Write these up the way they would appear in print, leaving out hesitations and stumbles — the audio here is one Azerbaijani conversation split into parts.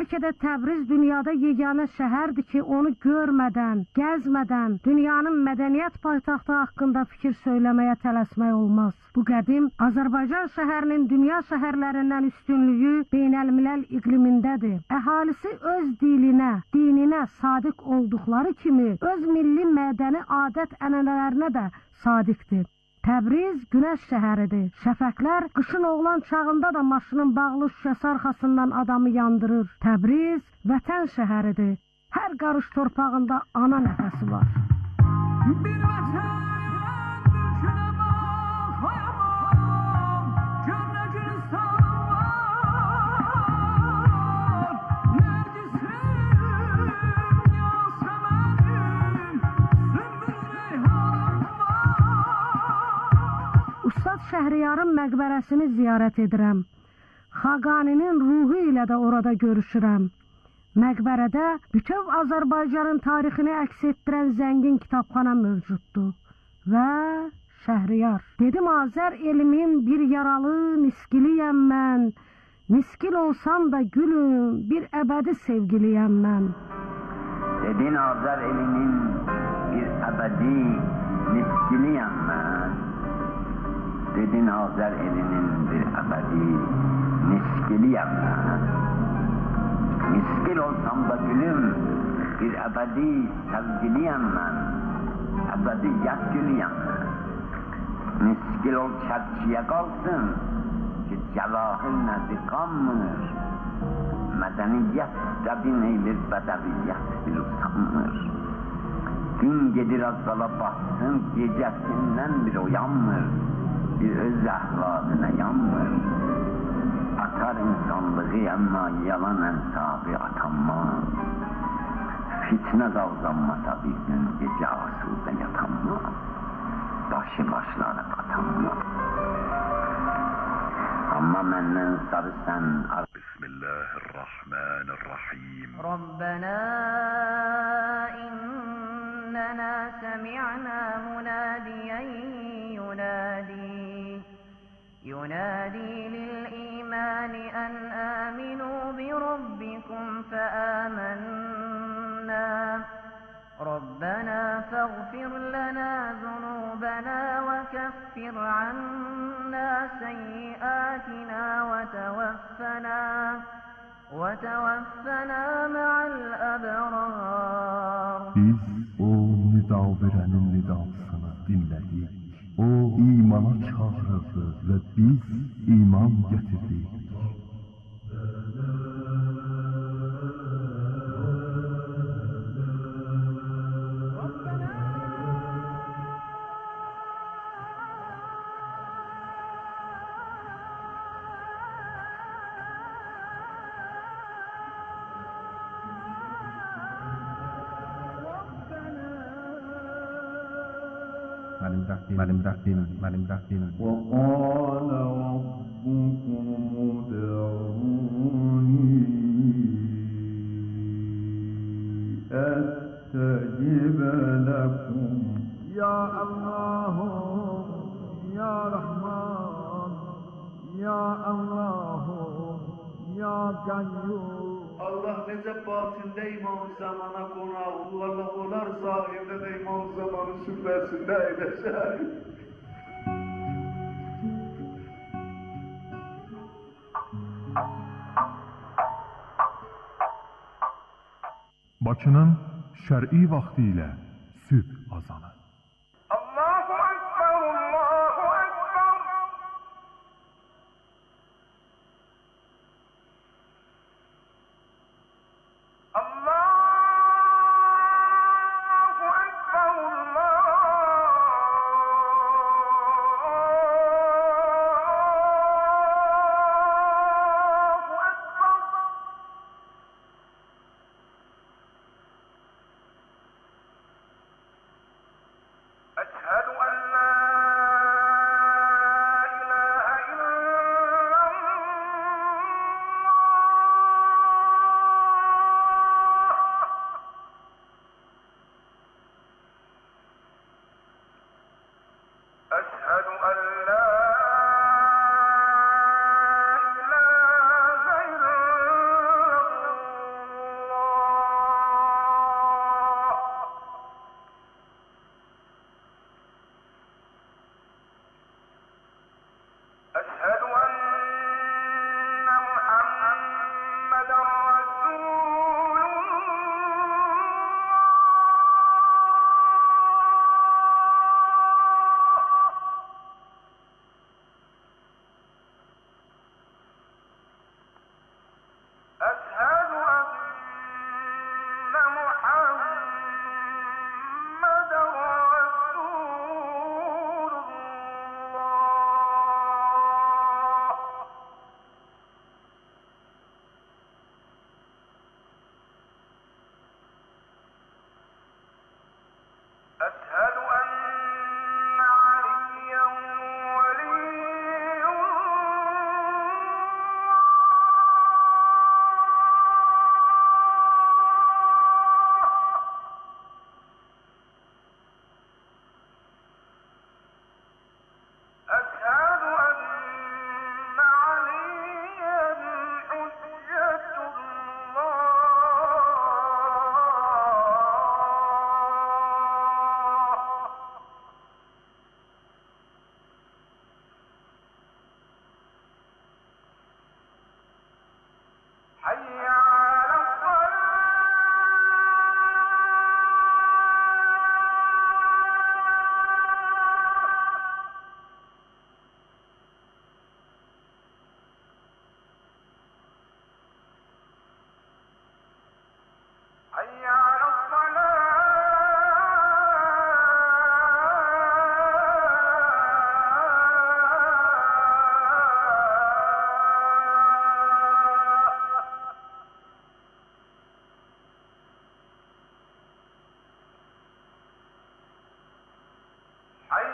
Bəlkə də Təbriz dünyada yeganə şəhərdir ki, onu görmədən, gəzmədən dünyanın mədəniyyət paytaxtı haqqında fikir söyləməyə tələsmək olmaz. Bu qədim Azərbaycan şəhərinin dünya şəhərlərindən üstünlüyü beynəlmiləl iqlimindədir. Əhalisi öz dilinə, dininə sadiq olduqları kimi öz milli mədəni adət-ənənələrinə də sadiqdir. Təbriz günəş şəhəridir. Şəfəqlər qışın oğlan çağında da maşının bağlı şüşəsi arxasından adamı yandırır. Təbriz vətən şəhəridir. Hər qarış torpağında ana nəfəsi var. Bir vətən mülkünə baxayamam, gör nə gülüstanım var. Nərgisim, yasəmənim, sümbül reyhanım var. Ustad Şəhriyarın məqbərəsini ziyarət edirəm. Xaqaninin ruhu ilə də orada görüşürəm. Məqbərədə bütöv Azərbaycanın tarixini əks etdirən zəngin kitabxana mövcuddur. Və Şəhriyar. Dedim Azər elimin bir yaralı niskiliyəm mən. Niskil olsam da gülüm, bir əbədi sevgiliyəm mən. Dedin Azər elimin bir əbədi niskiliyəm mən. Dedin Azər elinin bir əbədi niskiliyəm mən. Miskil olsam da gülüm, bir əbədi sevgiliyəm mən, əbədiyyət gülüyəm mən. Miskil ol çərçiyə qalsın ki, cəlahil nəzi qanmır. Mədəniyyət dəbin eylir, bədəviyyət bir usanmır. Gün gedir azala batsın, gecəsindən bir oyanmır, bir öz əhlakına yanmır. Atar insanlığı ama yalan ensabı atanmaz. Fitne davranmasa bir gün gece asude yatanmaz. Başı başları atanmaz. Ama menden sarı sen Bismillahirrahmanirrahim. Rabbena innena semi'na munadiyen ينادي للإيمان أن آمنوا بربكم فآمنا ربنا فاغفر لنا ذنوبنا وكفر عنا سيئاتنا وتوفنا مع الأبرار. Biz o nida verenin nidasını dinledik. O imana çağırırdı ve biz iman getirdik. Mənim Rəbbim وَقَالَ رَبُّكُمُ ادْعُونِي أَسْتَجِبْ لَكُمْ يَا اللَّهُ يَا رَحْمَنُ يَا اللَّهُ يَا قَيُّومُ. Allah necə batində İmam Zamana qonağı, Allah olar zahirdə də İmam Zamanın süfrəsində edəcək. Bakının şər'i vaxtı ilə sübh azanı.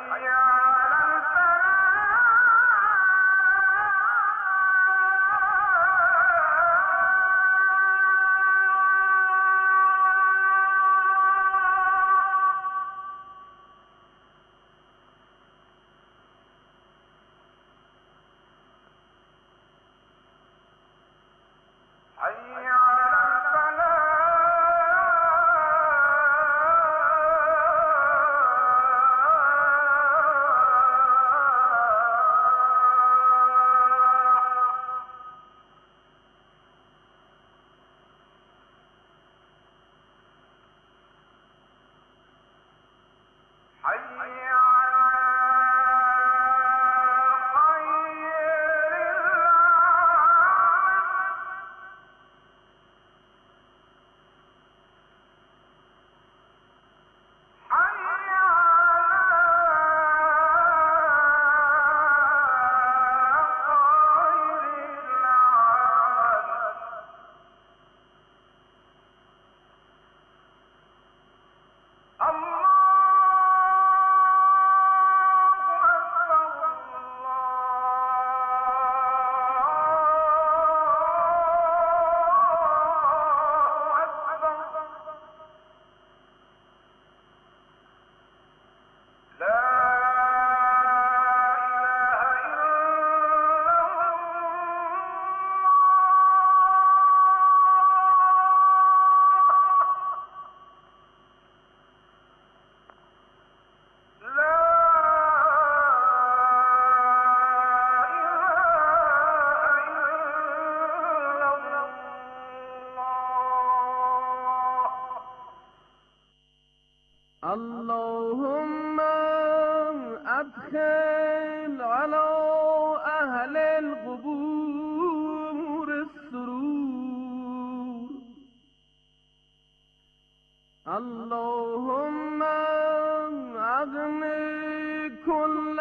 اللهم أدخل على أهل القبور السرور. اللهم أغني كل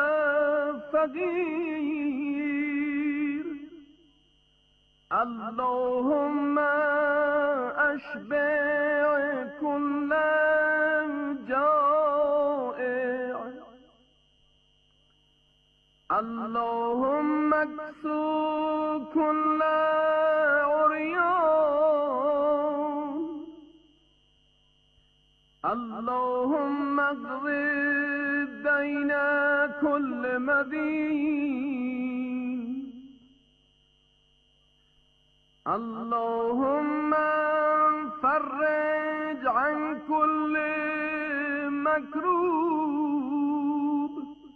فقير. اللهم أشبع كل جائع. اللهم اكسو كل عريان. اللهم اقض دين كل مدين. اللهم فرج عن كل مكروب.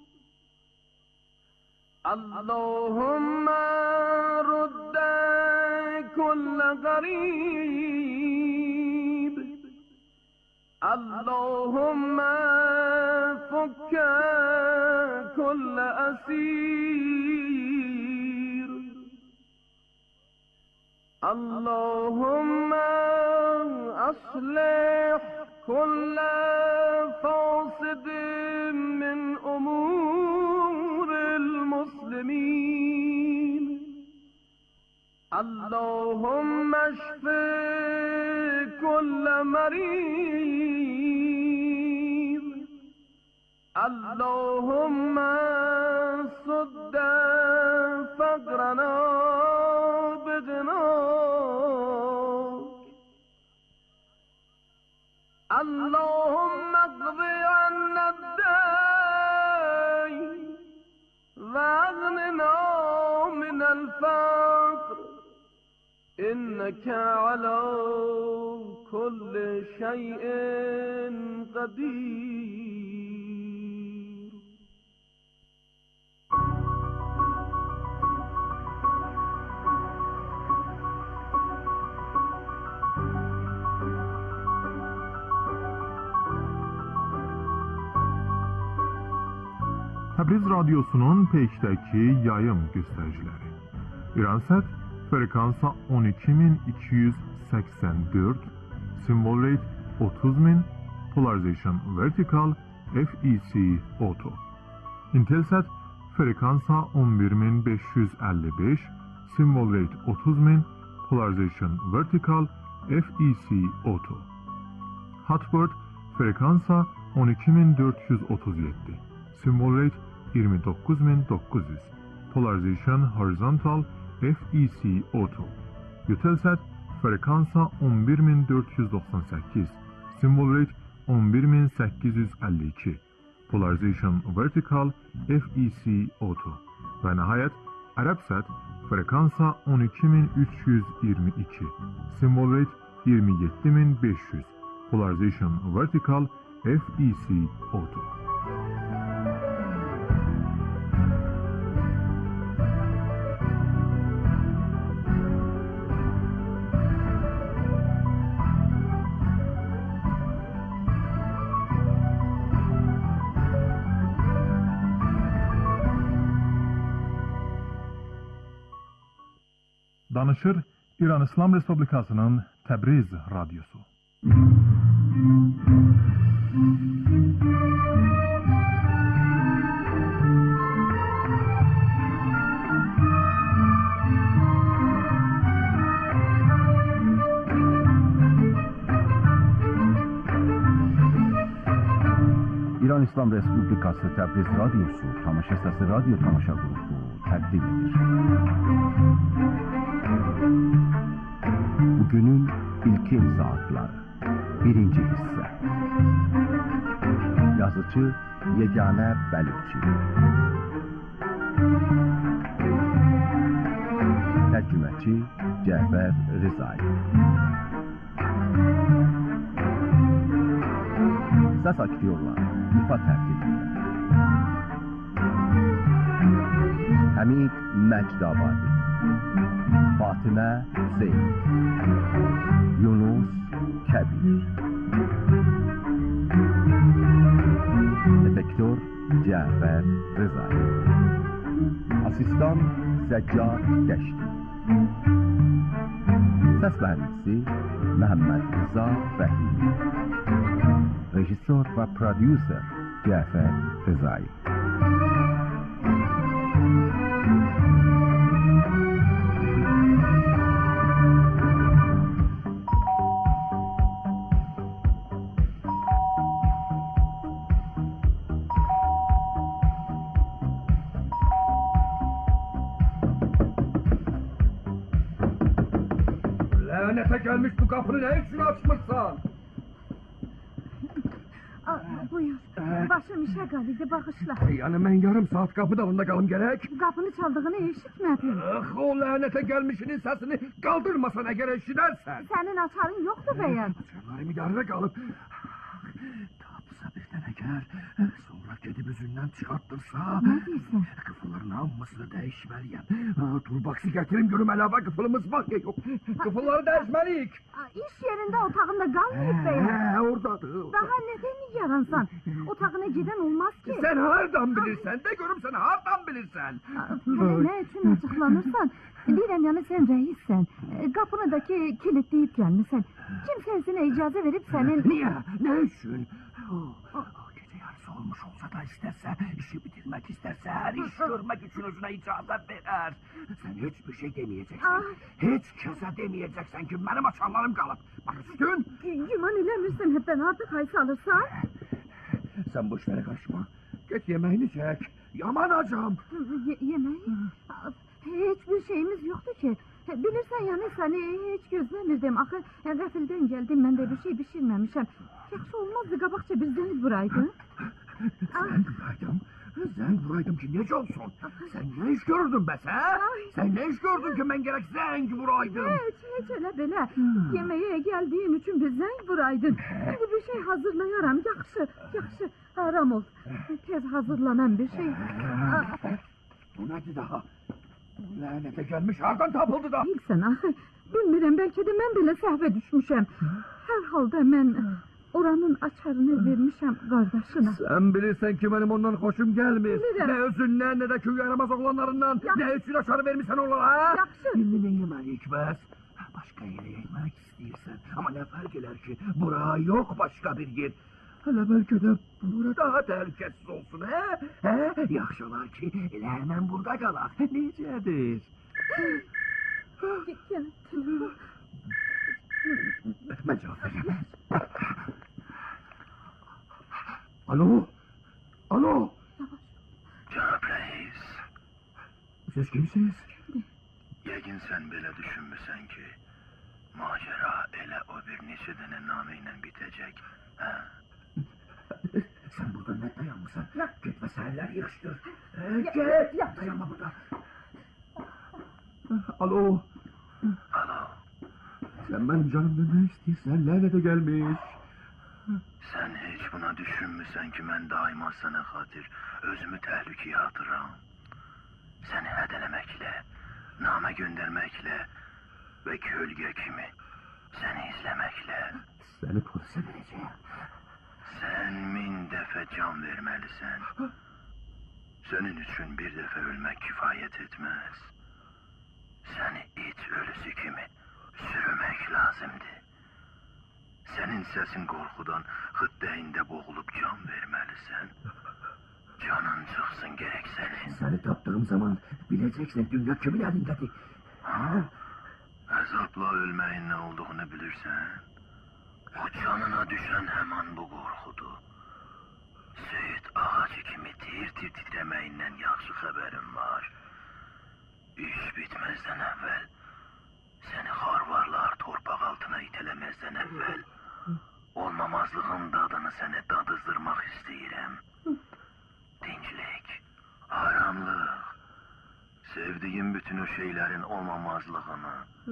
اللهم رد كل غريب. اللهم فك كل أسير. اللهم أصلح كل فاسد من أمور المسلمين. اللهم اشف كل مريض. اللهم سد فقرنا بغناك. اللهم اقض عنا الدين واغننا من الفقر إنك على كل شيء قدير. Təbriz Radyosu'nun peştəki yayım göstəriciləri. İransət frekansa 12284, symbol rate 30000, polarization vertical, FEC auto. Intelsat frekansa 11555, symbol rate 30000, polarization vertical, FEC auto. Hotbird frekansa 12437, Symbol rate 29900. Polarization horizontal FEC auto. Eutelsat frekansa 11498. Symbol rate 11852. Polarization vertical FEC auto. Ve nihayet Arabsat frekansa 12322. Symbol rate 27500. Polarization vertical FEC auto. Danışır İran İslam Respublikası'nın Təbriz Radyosu. İran İslam Respublikası Təbriz Radyosu Tamaşa Səsi Radyo Tamaşa Qrupu təqdim edir. Bugünün İlkin Saatları 1. hisse. Yazıcı Yeganə Bəlivçi. Tərcüməçi Cəfər Rızay. Səs aktyorlar İfa tərtibində. Həmid Məcdabadi, Fatimə Hüseyin, Yunus Kəbir, Efektör Cəfər Rızay, Asistan Səccad Dəşti, Səs mühəndisi Məhəmməd Rıza Rəhimi, Rejissor və prodüser Cəfər Rızay. Lanete gelmiş bu kapını ne için açmışsan? Buyur. Başım işe qaldı, bağışla. Yani ben yarım saat kapı dalında kalım gerek. Qapını çaldığını eşitmədim. O lanete gelmişinin sesini kaldırmasana gerek eşidersen. Sənin açarın yoxdur bəyəm. Açarlarım idarede kalıp. Tapsa birden eğer sonra gedib üzündən çıxarttırsa. Ne deyirsən? Kıfılların hamısını değişmeliyim. Turbaksı getirim görüm əlavə kıfılımız var ya yok. Kıfılları değişmeliyik. İş yerində otağında qalmayıb bəyəm. Oradadır. Daha neden yaransan? Otağına giden olmaz ki. Sen hardan bilirsen de görüm sen hardan bilirsen. Hele ne için açıklanırsan? Deyirəm yani sen reissən. Qapınıdakı kilitleyip gelmişsən. Kimse sənə icazə verip senin... Niye? Ne için? Gece yarısı olmuş olsa da isterse, işi bitirmek isterse, her iş görmek için özüne icazə verer. Sen hiçbir şey demeyeceksin. Hiç kese demeyeceksin ki benim açarlarım kalıp. Bak üstün. Güman eləmirsən hepten artık hay salırsan? Sen bu işlere karışma. Git yemeğini çek. Yamanacağım. Yemeği? Hiçbir şeyimiz yoktu ki. Bilirsən yani seni hiç gözləmirdim. Axı qəfildən geldim ben de bir şey pişirmemişim. Yaxşı olmazdı qabaqca bir zəng vuraydın. Zəng vuraydım ki nece olsun? Sen ne iş gördün be sen? Sen ne iş gördün ki ben gerek zəng vuraydım? Hiç öyle belə. Yemeğe geldiğin için bir zəng vuraydın. Şimdi bir şey hazırlayaram. Yaxşı. Aram ol. Tez hazırlanan bir şey. Bu nedir daha? Lanete gelmiş hardan tapıldı da? Bilsən axı, bilmirəm, bəlkə də mən belə səhvə düşmüşəm. Hər halda mən oranın açarını vermişəm qardaşına. Sen bilirsen ki benim ondan hoşum gelmir. Bilirim. Ne özünden ne de köy yaramaz oğlanlarından. Ne için açarı vermişsen onlara ha? Yaxşı. İndi ne yemelik bəs? Başka yere yemek istiyorsan. Ama ne fark eder ki? Bura yok başka bir yer. Hele belki de bura daha tehlikesiz olsun he? He? Yaxşılar ki elə hemen burada qalaq. Necədir? Gel, telefon. Ben cevap vereyim. Alo? Siz kimsiniz? Yəqin sən belə düşünmüsən ki, macera elə o bir neçə dənə namə ilə bitəcək, hə? Sen burada ne dayanmışsın? Git ve seherler yığıştır. Git! Dayanma burada. Alo. Alo, Sen benim canımda ne istiyorsan lanete gelmiş. sən heç buna düşünmüsən ki, mən daima sənə xatir özümü təhlükəyə atıram. Səni hədələməklə, namə göndərməklə və kölgə kimi səni izləməklə. Seni polise vereceğim. Sən 1000 dəfə can verməlisən. Sənin üçün bir dəfə ölmək kifayət etməz. Səni it ölüsü kimi sürmək lazımdır. Sənin səsin qorxudan xıddəyində boğulub can verməlisən. Canın çıxsın gerək sənin. Seni taptığım zaman bileceksin dünya kimin elindedir. Ha? Əzabla ölməyin nə olduğunu bilirsən. O canına düşən həman bu qorxudur. Söyüd ağacı kimi tir-tir titrəməyindən yaxşı xəbərim var. İş bitməzdən əvvəl, səni xarvarlar torpaq altına itələməzdən əvvəl, olmamazlığın dadını sənə dadızdırmaq istəyirəm. Dinclik, aramlıq, sevdiyim bütün o şeylərin olmamazlığını.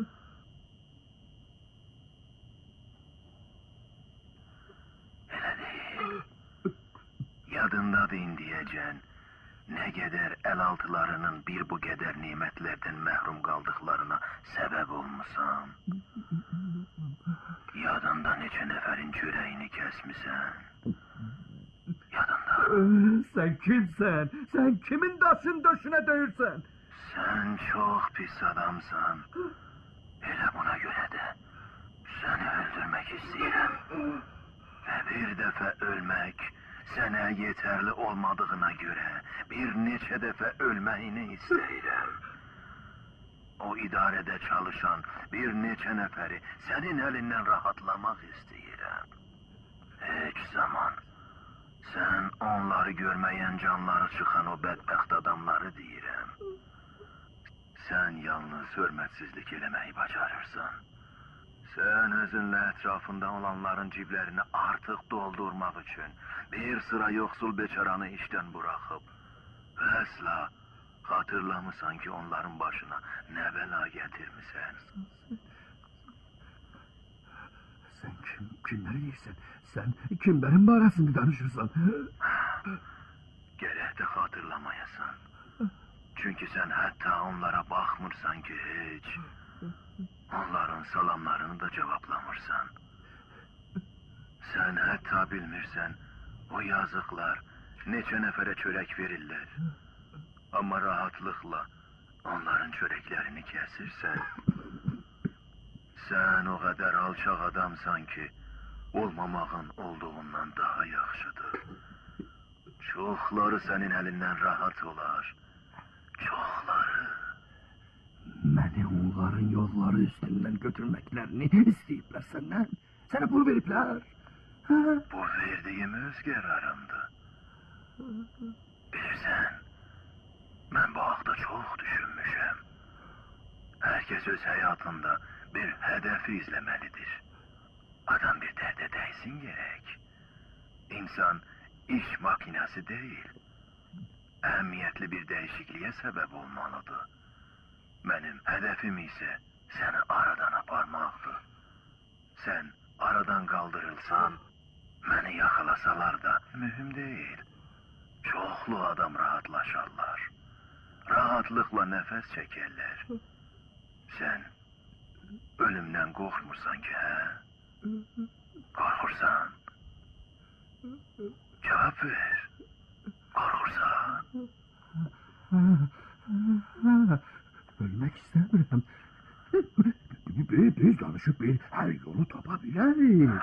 Elə deyil. Yadındadır indiyəcən, nə qədər əlaltılarının bir bu qədər nimətlərdən məhrum qaldıqlarına səbəb olmusan. Yadında neçə nəfərin çörəyini kəsmisən. Yadında. Sen kimsen? Sen kimin daşın döşüne değirsen? Sən çox pis adamsan. Elə buna görə də səni öldürmək istəyirəm. Və bir dəfə ölmək sənə yetərli olmadığına görə bir neçə dəfə ölməyini istəyirəm. O idarədə çalışan bir neçə nəfəri sənin əlindən rahatlamaq istəyirəm. Heç zaman sən onları görməyən canları çıxan o bədbəxt adamları deyirəm. Sən yalnız hörmətsizlik eləməyi bacarırsan. Sən özünlə ətrafında olanların ciblərini artıq doldurmaq üçün bir sıra yoxsul beçaranı işdən buraxıb və əsla xatırlamısan ki, onların başına nə bəla gətirmisən. Sen kimleri değilsen? Sen kimlerin barəsində danışırsan? Gərək də xatırlamayasan. Çünki sən hətta onlara baxmırsan ki, heç. Onların salamlarını da cavablamırsan. Sən hətta bilmirsən, o yazıqlar neçə nəfərə çörək verirlər. Amma rahatlıqla onların çörəklərini kəsirsən. Sən o qədər alçaq adamsan ki, olmamağın olduğundan daha yaxşıdır. Çoxları sənin əlindən rahat olar. Çoxları. Məni onların yolları üstündən götürməklərini istəyiblər səndən. Sənə pul veriblər. Bu verdiyim öz qərarımdır. Bilirsən, mən bu haqda çox düşünmüşəm. Hər kəs öz həyatında bir hədəfi izləməlidir. Adam bir dərdə dəysin gərək. İnsan iş makinası deyil. Əhəmiyyətli bir dəyişikliyə səbəb olmalıdır. Mənim hədəfim isə səni aradan aparmaqdır. Sən aradan qaldırılsan, məni yaxalasalar da mühüm deyil. Çoxlu adam rahatlaşarlar. Rahatlıqla nəfəs çəkərlər. Sən ölümdən qorxmursan ki, hə? Qorxursan? Cavab ver. Qorxursan? Ölmek istemiyorum. Biz danışıp bir her yolu tapabiliriz.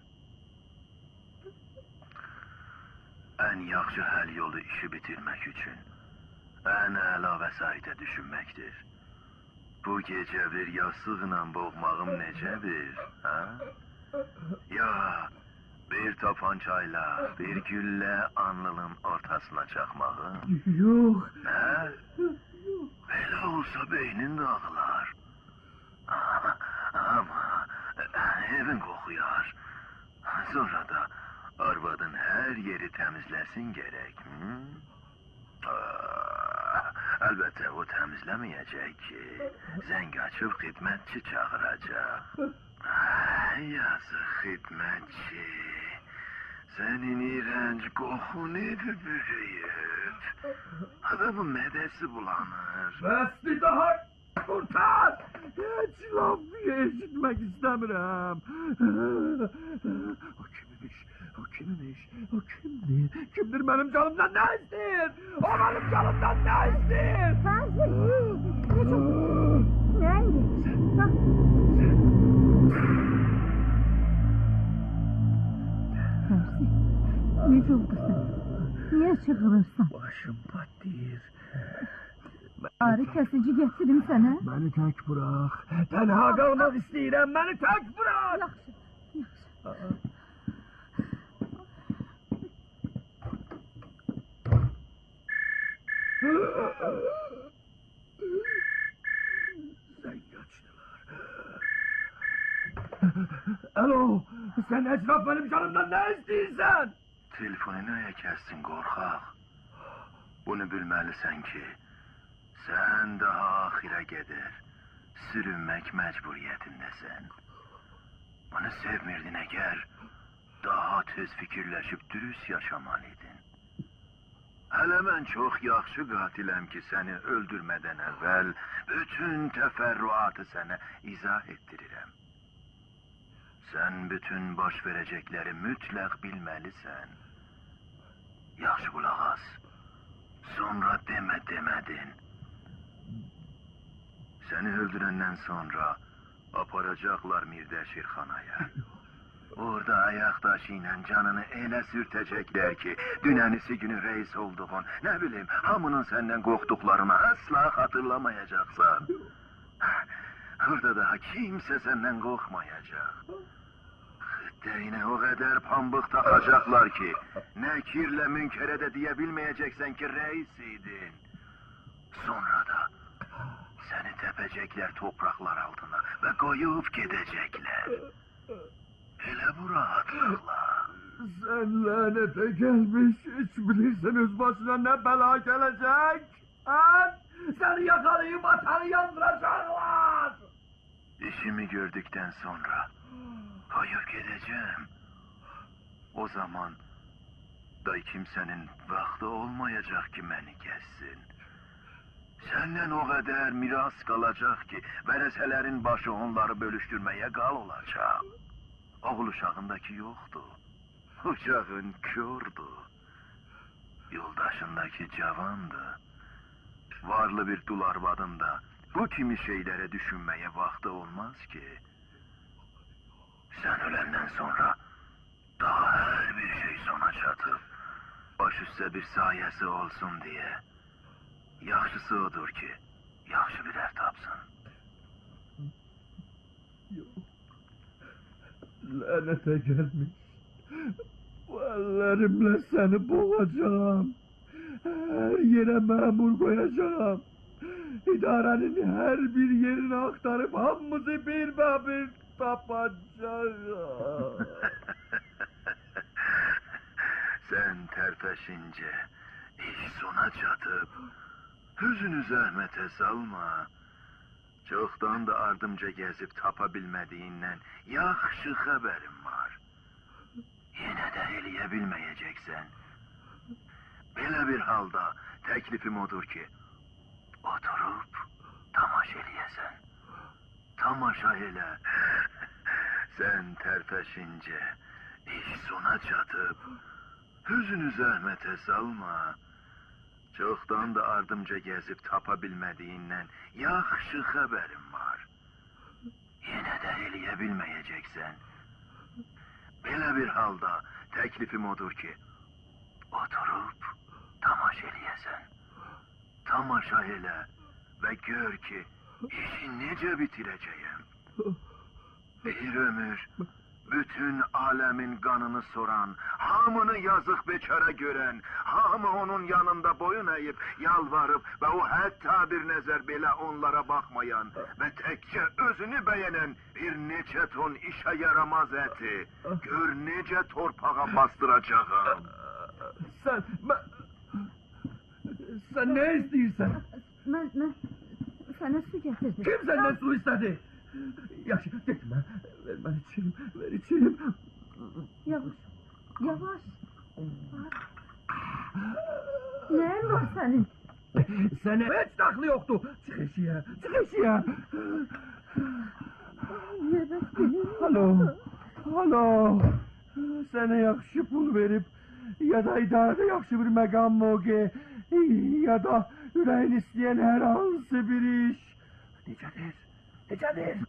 Ən yaxşı həll yolu işi bitirmək üçün ən əla vəsaitə düşünməkdir. Bu gecə bir yastıqla boğmağım necədir, hə? Ya bir tapancayla bir güllə alnının ortasına çaxmağım? Yok. Hə? Belə olsa beynin dağılar. Ama evin kokuyar. Sonra da arvadın her yeri temizlesin gerek. Elbette o temizlemeyecek ki. Zeng açıp hizmetçi çağıracak. Yazık hizmetçi. Senin iğrenç kokun evi bürüyüp. Adamın medesi bulanır. Besli daha kurtar! Hiç laf eşitmek istemiyorum. O kimmiş? O kimmiş? O kimdir? Kimdir benim canımdan ne ister? O benim canımdan ne ister? Sensin. Ne çok... Neydi? Sensin. Necə oldu sən? Niyə çığırırsan? Başım patlayır. Ağrı kəsici getirim sənə. Beni tek bırak. Tenha kalmak istedim. Beni tek bırak. Yaxşı, yaxşı. Sen kaçtılar. Alo, sen etraf benim canımdan ne istiyorsun? Telefonu neye kestin korkak? Bunu bilmelisin ki sen daha ahire gelir sürünmek mecburiyetindesin. Bunu sevmirdin eğer daha tez fikirleşip dürüst yaşamalıydın. Hele ben çok yaxşı qatiləm ki seni öldürmeden evvel bütün teferruatı sana izah ettirirəm. Sen bütün baş verecekleri mütlak bilmelisin. Yaxşı kulak as. Sonra demedin. Seni öldürenden sonra aparacaklar Mirdeşirxanaya. Orada ayak taşıyla canını elə sürtecekler ki dünenisi günü reis olduğun, ne bileyim hamının senden korktuklarını asla hatırlamayacaksan. Orada daha kimse senden korkmayacak. Hıddeyine o kadar pambık takacaklar ki nekirle münkere de diyebilmeyeceksen ki reisiydin. Sonra da seni tepecekler topraklar altına ve koyup gidecekler. Hele bu rahatlıkla. Sen lanete gelmiş, hiç bilirsin öz başına ne bela gelecek. Ha? Seni yakalayıp atanı yandıracaklar. İşimi gördükten sonra koyup gideceğim. O zaman da kimsenin vakti olmayacak ki beni kessin. Senden o kadar miras kalacak ki vereselerin başı onları bölüştürmeye kal olacak. Oğul uşağındaki yoktu. Uşağın kördü. Yoldaşındaki cavandı. Varlı bir dul arvadın da bu kimi şeylere düşünmeye vakti olmaz ki. Sen ölenden sonra daha her bir şey sona çatıp baş üstə bir sayesi olsun diye. Yaxşısı odur ki yaxşı bir er tapsın. Lanete gelmiş. Bu ellerimle seni boğacağım. Her yere memur koyacağım. İdarenin her bir yerini aktarıp hamımızı bir bir tapacağım. Sen terpeşince iş sona çatıp hüzünü zahmete salma. Çoktan da ardımca gezip tapabilmediğinden yaxşı haberim var. Yine de eleyebilmeyeceksen. Böyle bir halda teklifim odur ki oturup tamaşa eleyesen. Tamaşa ele. Sen terpeşince iş sona çatıp hüzünü zahmete salma. Çoktan da ardımca gezip tapabilmediğinden yaxşı haberim var. Yine de eleyebilmeyeceksen. Böyle bir halda teklifim odur ki oturup tamaşa eleyesen. Tamaşa ele ve gör ki işi nece bitireceğim. Bir ömür bütün alemin kanını soran, hamını yazık bekara gören, hamı onun yanında boyun eğip, yalvarıp ve o hatta bir nezer bile onlara bakmayan ve tekçe özünü beğenen bir nece ton işe yaramaz eti, gör nece torpağa bastıracağım. Sen ne istiyorsan? Ben sana su getirdim. Kim senden su istedi? Yaxşı, getmə. Ver içeyim. Yavaş. Neyin var senin? Sənə heç daxlı yoxdur. Çıx eşiyə. Halo. Sənə yaxşı pul verib, ya da idarədə yaxşı bir məqam mövqe, ya da ürəyin istəyən hər hansı bir iş. Necədir?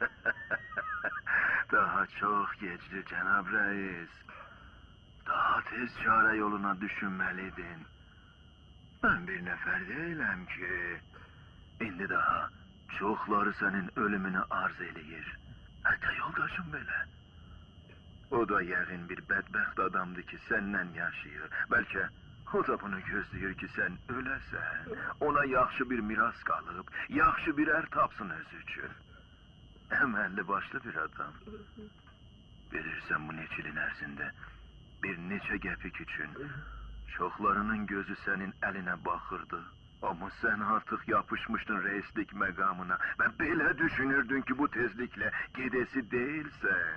Daha çok geçti Cenab Reis. Daha tez çare yoluna düşünmeliydin. Ben bir nefer değilim ki. İndi daha çoxları senin ölümünü arz eləyir. Hatta yoldaşım belə. O da yəqin bir bədbəxt adamdır ki senden yaşayır. Belki o da bunu gözləyir ki sen öləsən. Ona yaxşı bir miras qalıb, yaxşı bir ər tapsın özü üçün. Əməlli başlı bir adam. Bilirsən bu neçə ilin ərzində bir neçə qəpik üçün çoxlarının gözü sənin əlinə baxırdı. Ama sen artık yapışmıştın reislik məqamına ve belə düşünürdün ki bu tezlikle gedesi değilsen.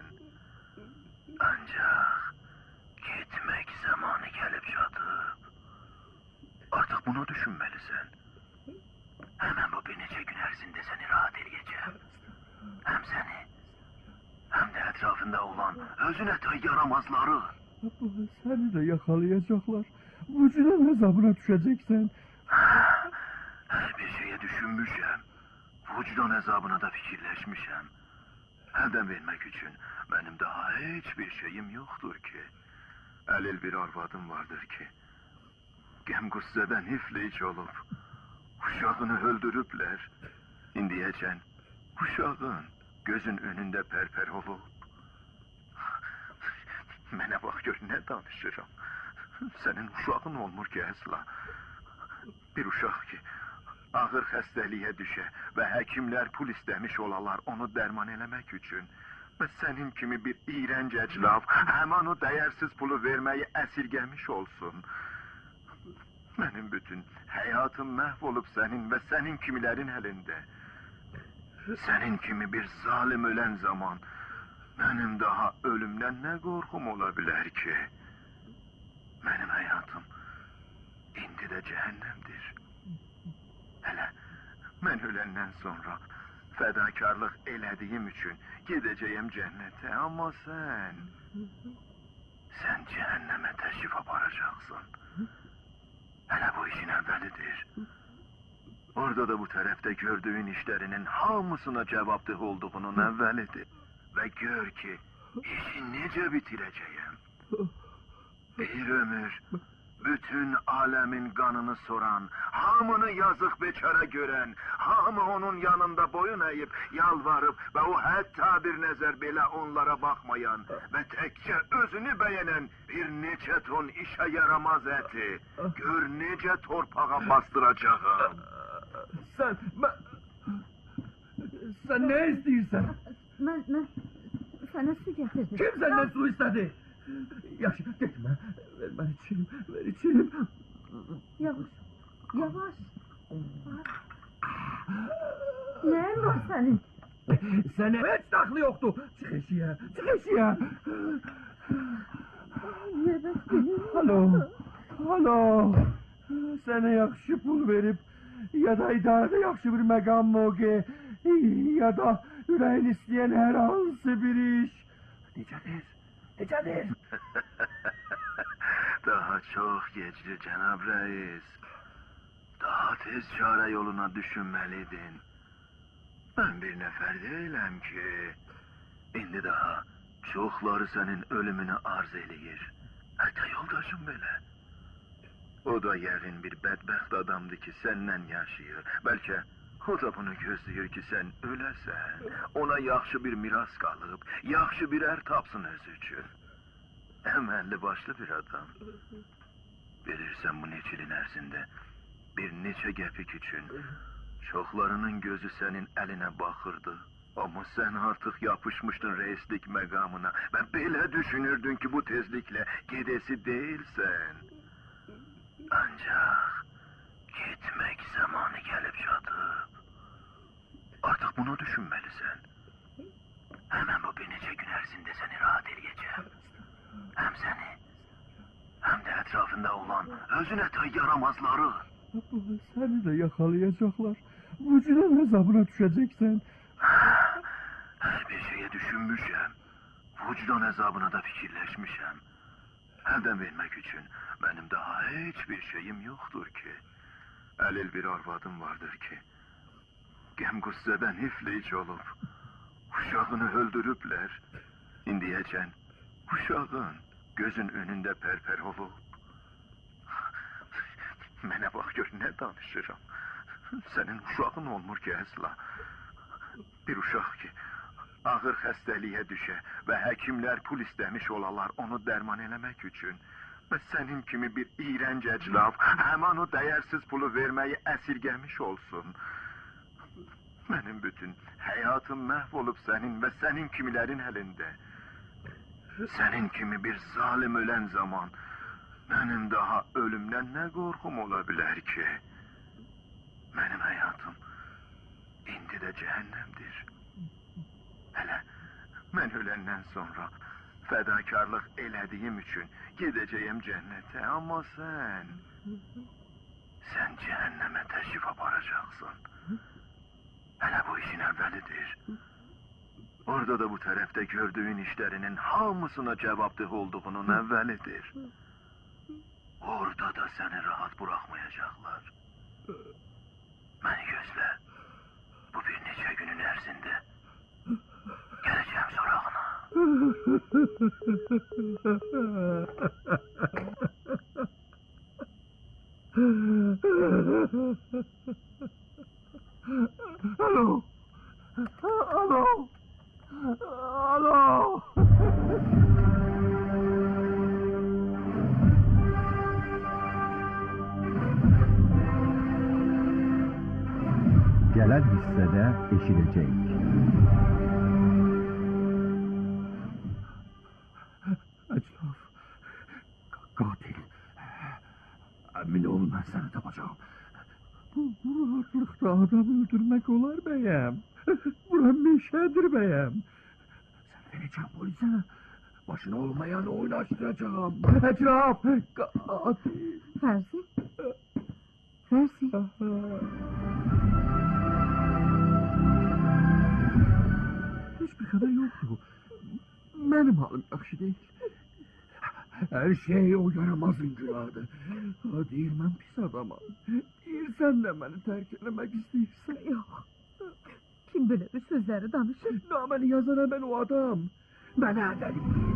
Ancak gitmek zamanı gelip çatıp artık bunu düşünmelisin. Hemen bu bir neçə gün ərzində seni rahat eləyəcəm. Hem seni hem de etrafında olan özüne de yaramazları. Seni de yakalayacaklar. Vücudun hesabına düşeceksen. Her bir şeye düşünmüşəm. Vicdan hesabına da fikirleşmişəm. Əldən vermek için benim daha hiçbir şeyim yoktur ki. Əlil bir arvadım vardır ki. Qəm-qüssədən iflic olub. Uşağını öldürüblər. İndiyəcən uşağın gözün önünde perper olub. Mənə bax gör ne danışıram. Senin uşağın olmur ki əsla. Bir uşaq ki ağır xəstəliyə düşə və həkimlər pul istəmiş olalar onu dərman eləmək üçün və sənin kimi bir iyrənc əclaf həman o dəyərsiz pulu verməyi əsirgəmiş olsun. Mənim bütün həyatım məhv olub sənin və sənin kimilərin əlində. Sənin kimi bir zalim ölən zaman mənim daha ölümdən nə qorxum ola bilər ki? Mənim həyatım indi də cəhənnəmdir. Hələ mən öləndən sonra fədakarlıq elədiyim üçün gedəcəyəm cənnətə, amma sən cəhənnəmə təşrif aparacaqsın. Hələ bu işin əvvəlidir. Orada da bu tərəfdə gördüyün işlərinin hamısına cavabdeh olduğunun əvvəlidir. Və gör ki, işi necə bitirəcəyəm. Bir ömür bütün alemin kanını soran, hamını yazık bekara gören, hamı onun yanında boyun eğip, yalvarıp ve o hatta bir nezer bile onlara bakmayan ve tekçe özünü beğenen bir neçə ton işe yaramaz eti, gör nece torpağa bastıracağım. Sen ne istiyorsan? Ben sana su getirdim. Kim senden su istedi? Yaxşı, getmə. Ver içeyim. Yavaş. Neyin var senin? Sənə heç daxlı yoxdur. Çıx eşiyə. Halo. Sənə yaxşı pul verib, ya da idarədə yaxşı bir məqam mövqe, ya da ürəyin istəyən hər hansı bir iş. Necədir? Daha çok geçti Cenab Reis. Daha tez çare yoluna düşünmeliydin. Ben bir nefer değilim ki. İndi daha çoxları senin ölümünü arz eləyir. Hatta yoldaşım belə. O da yəqin bir bədbəxt adamdır ki senden yaşayır. Belki O da bunu gözləyir ki, sən öləsən. Ona yaxşı bir miras qalıb, yaxşı bir ər tapsın özü üçün. Əməlli başlı bir adam. Bilirsən bu neçə ilin ərzində bir neçə qəpik üçün çoxlarının gözü sənin əlinə baxırdı. Amma sən artıq yapışmışdın reislik məqamına və belə düşünürdün ki, bu tezliklə gedəsi deyilsən. Ancaq getmək zamanı gəlib çatıb. Artıq bunu düşünməlisən. Həmən bu bir neçə gün ərzində səni rahat eləyəcəm. Həm səni, həm də ətrafında olan özünə tay yaramazları. Səni də yakalayacaklar. Vücudan hesabına düşeceksen. Hər bir şeyə düşünmüşəm. Vicdan əzabına da fikirləşmişəm. Əldən vermək üçün mənim daha heç bir şeyim yoxdur ki. Əlil bir arvadım vardır ki, qəm-qüssədən iflic olub, uşağını öldürüblər. İndiyəcən uşağın gözün önündə pərpər olub. Mənə bax gör, nə danışıram. Sənin uşağın olmur ki, əsla. Bir uşaq ki, ağır xəstəliyə düşə və həkimlər pul istəmiş olalar onu dərman eləmək üçün. Və sənin kimi bir iyrənc əclaf həman o dəyərsiz pulu verməyi əsirgəmiş olsun. Mənim bütün həyatım məhv olub sənin və sənin kimilərin əlində. Sənin kimi bir zalim ölən zaman mənim daha ölümdən nə qorxum ola bilər ki? Mənim həyatım indi də cəhənnəmdir. Hələ mən öləndən sonra fədakarlıq elədiyim üçün gedəcəyəm cənnətə, amma sən cəhənnəmə təşrif aparacaqsın. Hələ bu işin əvvəlidir. Orada da bu tərəfdə gördüyün işlərinin hamısına cavabdeh olduğunun əvvəlidir. Orada da səni rahat buraxmayacaqlar. Məni gözlə. Bu bir neçə günün ərzində gələcəm sorağına. Alo. Alo. Alo. Gelen hissede eşilecek. Əclaf. Qatil. Əmin ol, mən səni tapacağım. Bu rahatlıqda adam öldürmək olar bəyəm. Bura meşədir bəyəm. Sən verəcəm polisə. Başına olmayan oynaşdıracağım. Əclaf. Qatil. Fərzi? Fərzi? Hiçbir kadar yoktu. Benim halim yaxşı değil. Her şey o yaramazın günahıdır. Ha deyir, mən pis adamam. Deyir, sən də məni tərk eləmək istəyirsən. Yox. Kim belə bir sözləri danışır? Naməni yazan hemen o adam. Mənə deyir.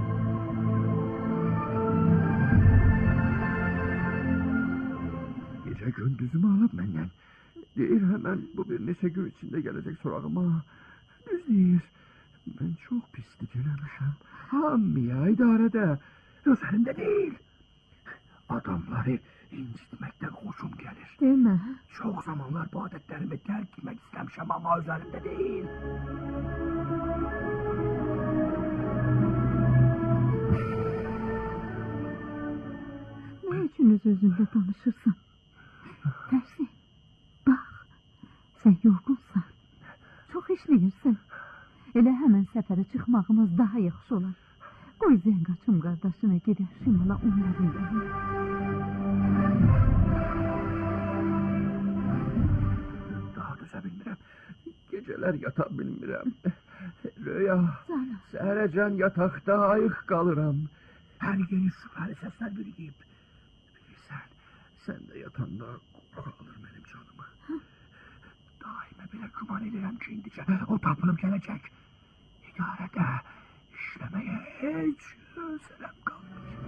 Gece gündüzümü alıp məndən. Deyir, hemen bu bir neçə gün içinde gelecek sorağıma. Düz deyir. Ben çok pislik eləmişəm. Hamıya idarədə. Gözlərimdə deyil. Adamları incitməkdən xoşum gəlir. Demə. Çox zamanlar bu adətlərimi tərk etmək istəmişəm, amma özlərimdə deyil. Ne üçün öz-özünde danışırsan? Fərzi, bax, sən yorğunsan. Çox işləyirsən. Elə həmən səfərə çıxmağımız daha yaxşı olar. Qoy Zəngaçım qardaşına gedər şimala onların yanına. Daha dözə bilmirəm. Gecələr yata bilmirəm. Röya, səhərəcən yataqda ayıq qalıram. Hər yeri şübhəli səslər bürüyüb. Bilirsən, sən də yatanda qorxu alır mənim canımı. Daimə belə güman edirəm ki, indicə o tapılıb gələcək. İdarədə işləməyə heç özələm qalmayacaq.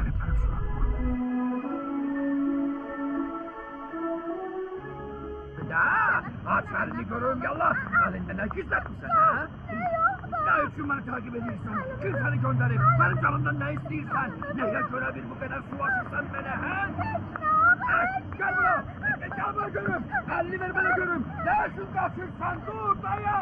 Benim suratım. Aç elini görüyorum yallah. Elinde ne gizledin sen ha? Ne için beni takip ediyorsun? Kim seni gönderip benim canımdan ne istiyorsan? Neye göre bir bu kadar suvaşırsan beni ha? Gel buraya. Gel buraya görüm. Elini ver bana görüm. Ne için kaçırsan dur dayan.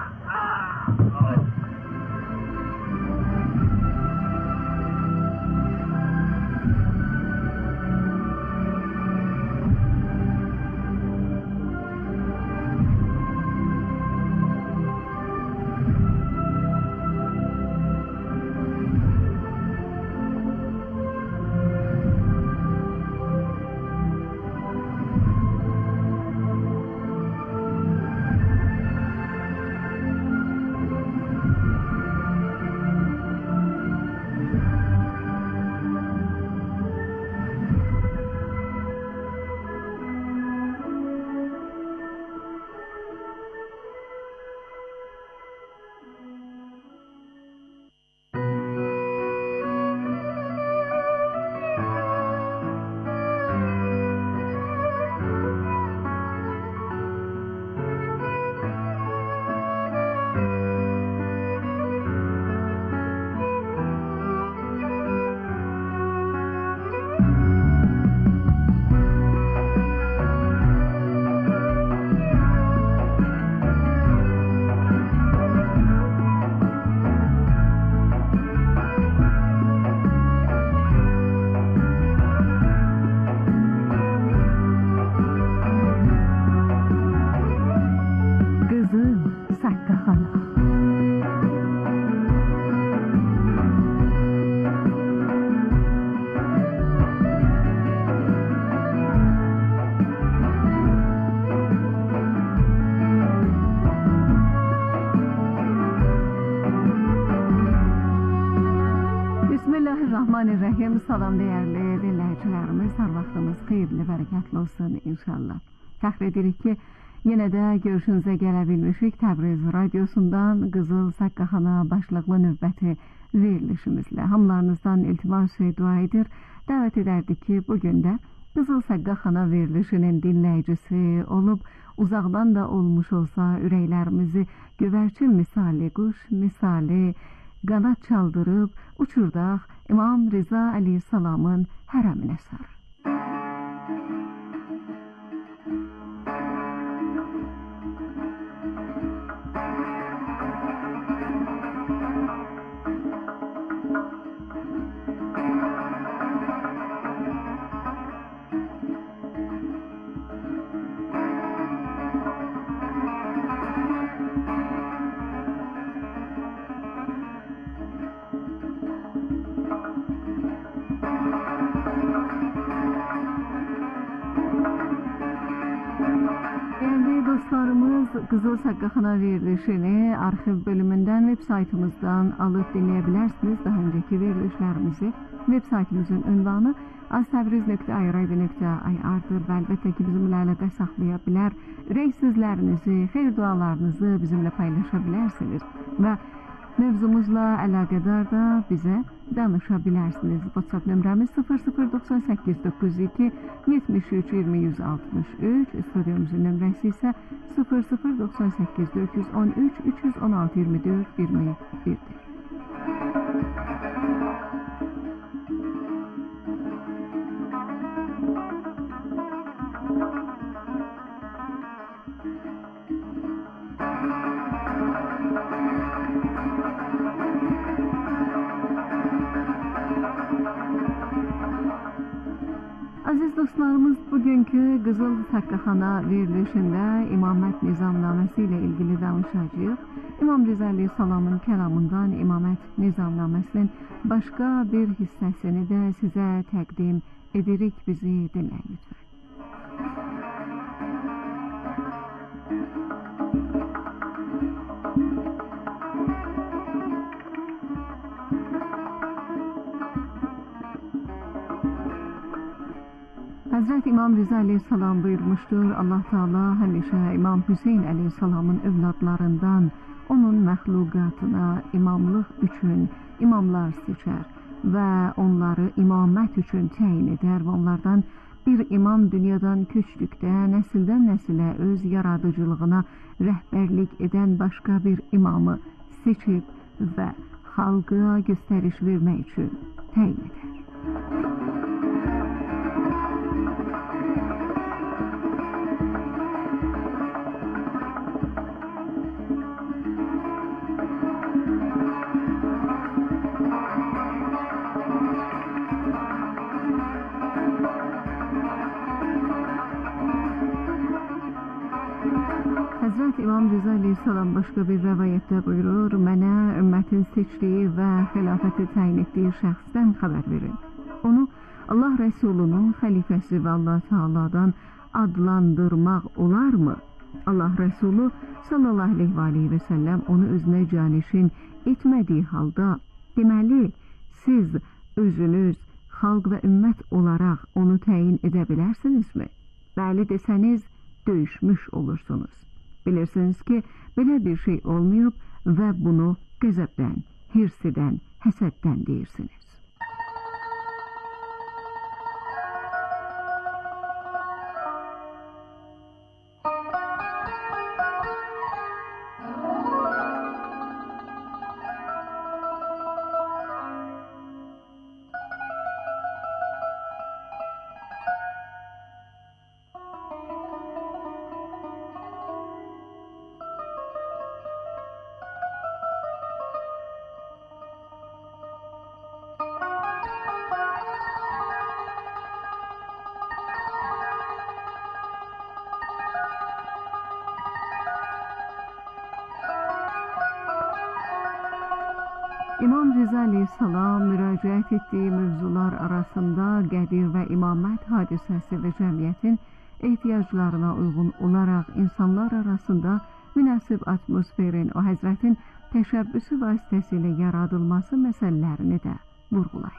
Bismillahirrahmanirrahim. Salam değerli dinləyicilərimiz, hər vaxtınız xeyirli, bərəkətli olsun inşallah. Fəxr edirik ki, yenə də görüşünüzə gələ bilmişik Təbriz radiosundan Qızıl Saqqaxana başlıqlı növbəti verilişimizlə. Hamılarınızdan iltimas və dua edir, dəvət edərdik ki, bugün də Qızıl Saqqaxana verilişinin dinləyicisi olub, uzaqdan da olmuş olsa ürəklərimizi güvərçin misali, quş misali qanat çaldırıb uçurdaq İmam Rıza Əleyhisselamın hərəminə sar. Dostlarımız Qızıl Saqqaxana verilişini arxiv bölümündən web saytımızdan alıb dinləyə bilərsiniz. Daha öncəki verilişlərimizi web saytımızın ünvanı aztabriz.irib.ir-dır və əlbəttə ki, bizimlə əlaqə saxlaya bilər. Ürək sözlərinizi, xeyir dualarınızı bizimlə paylaşa bilərsiniz və mövzumuzla əlaqədar da bizə danışa bilərsiniz. WhatsApp nömrəmiz 0098 92 73 20 163, stüdyomuzun nömrəsi isə 0098 413 316 24 21-dir. Aziz dostlarımız, bugünkü Qızıl Saqqaxana verilişində İmamət Nizamnaməsi ilə ilgili danışacağıq. İmam Rıza Əleyhisselamın kəlamından İmamət Nizamnaməsinin başqa bir hissəsini də sizə təqdim edirik. Bizi dinləyin lütfən. Hazreti İmam Rıza Aleyhisselam buyurmuştur, Allah Teala həmişə İmam Hüseyin Aleyhisselamın övladlarından onun məxluqatına imamlıq üçün imamlar seçər və onları imamət üçün təyin edər və onlardan bir imam dünyadan köçdükdə nəsildən nəsilə öz yaradıcılığına rəhbərlik edən başqa bir imamı seçib və xalqa göstəriş vermək üçün təyin edər. Həzrət İmam Rıza Aleyhisselam başqa bir rəvayətdə buyurur, mənə ümmətin seçdiyi və xilafəti təyin etdiyi şəxsdən xəbər verin. Onu Allah Rəsulunun xəlifəsi və Allah Teala'dan adlandırmaq olarmı? Allah Rəsulu sallallahu aleyhi və səlləm onu özünə canişin etmədiyi halda, deməli, siz özünüz xalq və ümmət olaraq onu təyin edə bilərsinizmi? Bəli desəniz, döyüşmüş olursunuz. Bilirsiniz ki, belə bir şey olmayıb və bunu qəzəbdən, hirsidən, həsəddən deyirsiniz. İmam Rıza Aleyhisselam müraciət etdiyi mövzular arasında qədir və imamət hadisəsi və cəmiyyətin ehtiyaclarına uyğun olaraq insanlar arasında münasib atmosferin o həzrətin təşəbbüsü vasitəsilə yaradılması məsələlərini də vurğulayır.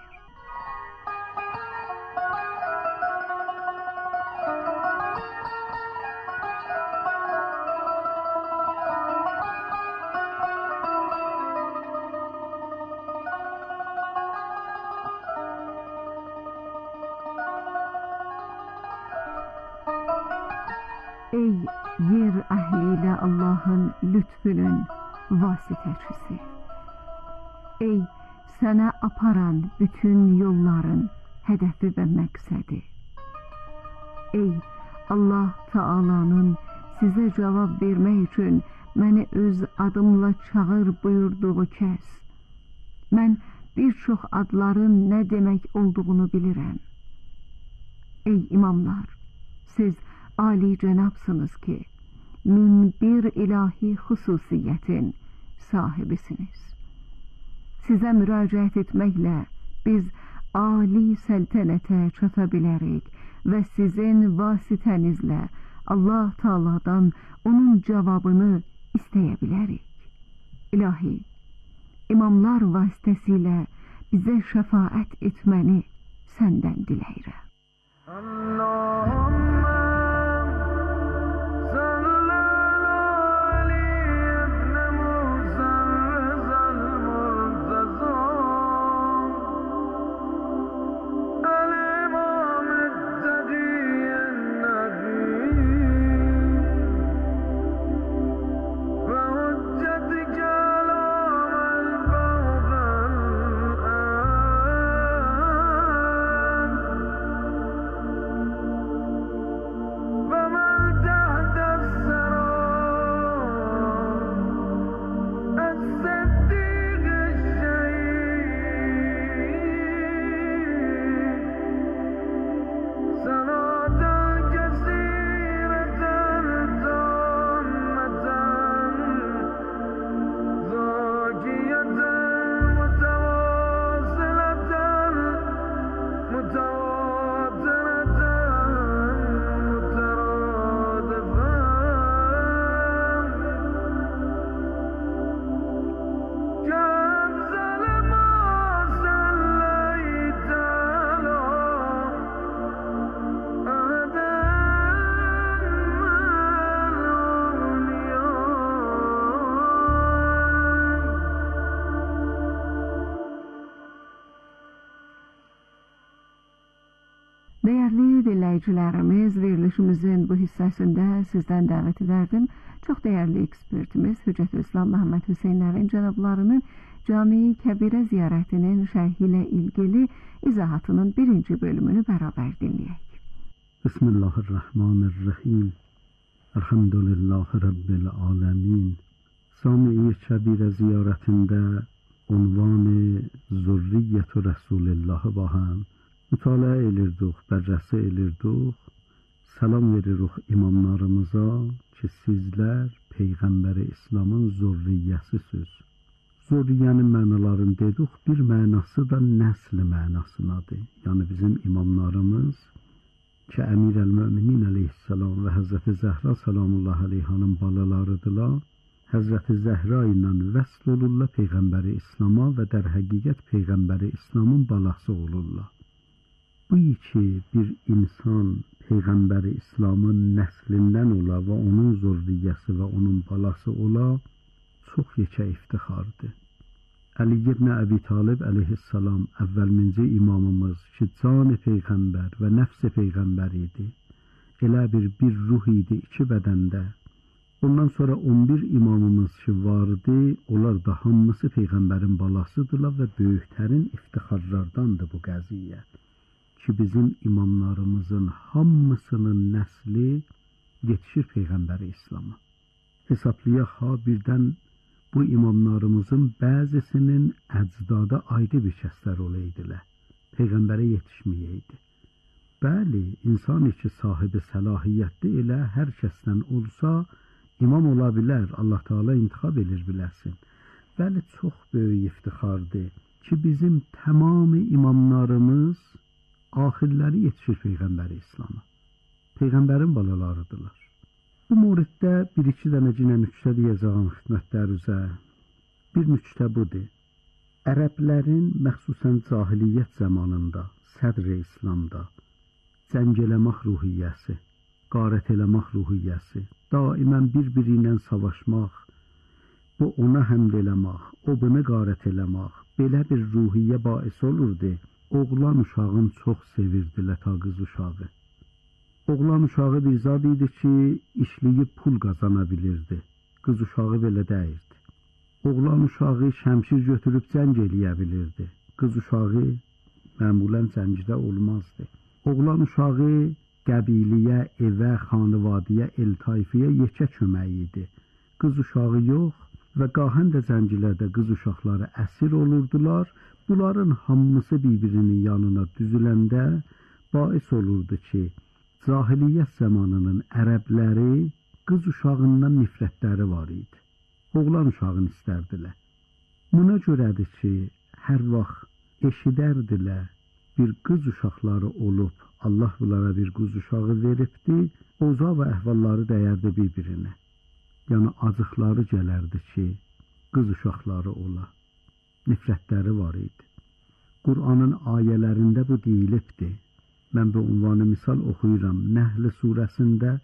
Ey yer əhliyle Allah'ın lütfünün vasitəçisi. Ey sənə aparan bütün yolların hədəfi və məqsədi. Ey Allah Teala'nın sizə cavab vermək üçün məni öz adımla çağır buyurduğu kəs. Mən bir çox adların nə demək olduğunu bilirəm. Ey imamlar, siz Ali cənabsınız ki, min bir ilahi xüsusiyyətin sahibisiniz. Sizə müraciət etməklə biz Ali səltənətə çata bilərik və sizin vasitənizlə Allah Teala'dan onun cavabını istəyə bilərik. İlahi, imamlar vasitəsilə bizə şəfaət etməni səndən diləyirəm. Değerli dinleyicilerimiz, verilişimizin bu hissəsində sizden davet ederdim. Çok değerli ekspertimiz Hüccetülislam Məhəmməd Hüseyn Nəvin cənablarının Cami-i Kəbirə ziyarətinin şərhiyle ilgili izahatının 1. bölümünü beraber dinleyək. Bismillahirrahmanirrahim. Elhamdülillahi Rabbil alemin. Cami-i Kəbirə ziyarətində unvanı Zürriyyət-ü Rəsulillahi ba həm mütaliə edirdik, bərrəsi edirdik. Salam veririk imamlarımıza ki, sizlər Peyğəmbəri İslamın zürriyyəsisiz. Zürriyyənin mənalarını dedik, bir mənası da nəsl mənasınadır. Yəni bizim imamlarımız ki, Əmir əl-Möminin əleyhissalam və Həzrəti Zəhra salamullah əleyhanın balalarıdırlar. Həzrəti Zəhra ilə vəsl olurlar Peyğəmbəri İslam'a və dər həqiqət Peyğəmbəri İslamın balası olurlar. Bu ki, bir insan Peyğəmbəri İslamın nəslindən ola və onun zürriyyəsi və onun balası ola, çox yekə iftixardır. Əli ibn Əbi Talib əleyhissalam əvvəlminci imamımız ki, can Peyğəmbər və nəfs Peyğəmbər idi. Elə bir ruh idi iki bədəndə. Ondan sonra 11 imamımız ki vardı, onlar da hamısı Peyğəmbərin balasıdırlar və böyüklərin iftixarlardandır bu qəziyyə. Ki bizim imamlarımızın hamısının nəsli yetişir Peyğəmbəri İslam'a. Hesablayaq ha, birdən bu imamlarımızın bəzisinin əcdada ayrı bir kəslər olaydılar. Peyğəmbərə yetişməyəydi. Bəli, insan ki sahibi səlahiyyətli elə hər kəsdən olsa, imam ola bilər, Allah Teala intixab edir biləsin. Bəli, çox böyük iftixardır ki, bizim tamamı imamlarımız ahirləri yetişir Peyğəmbəri İslam'a. Peyğəmbərin balalarıdırlar. Bu muriddə bir-iki dənə cinə nüktə deyəcəyəm xidmətlərinizə. Bir nüktə budur. Ərəblərin məxsusən cahiliyyət zamanında, sədr-i İslamda cəng eləmək ruhiyyəsi, qarət eləmək ruhiyyəsi, daimən bir-biri ilə savaşmaq, bu ona həmd eləmək, o bunu qarət eləmək, belə bir ruhiyyə bais olurdu. Oğlan uşağın çox sevirdilər ta qız uşağı. Oğlan uşağı bir zad idi ki, işləyib pul qazana bilirdi. Qız uşağı belə deyirdi. Oğlan uşağı şəmşir götürüb cəng eləyə bilirdi. Qız uşağı məmulən cəngdə olmazdı. Oğlan uşağı qəbiliyə, evə, xanıvadiyə, el-tayfiyə yekə kömək idi. Qız uşağı yox və qahən də cənglərdə qız uşaqları əsir olurdular. Bunların hamısı bir-birinin yanına düzüləndə bais olurdu ki, cahiliyyət zamanının ərəbləri qız uşağından nifrətləri var idi. Oğlan uşağını istərdilər. Buna görədir ki, hər vaxt eşidərdilər bir qız uşaqları olub, Allah bunlara bir qız uşağı veribdi, oza və əhvalları dəyərdi bir-birinə. Yəni acıqları gələrdi ki, qız uşaqları ola. Nifrətləri var idi. Qur'anın ayələrində bu deyilibdir. Mən bu ünvanı misal oxuyuram. Nəhl surəsində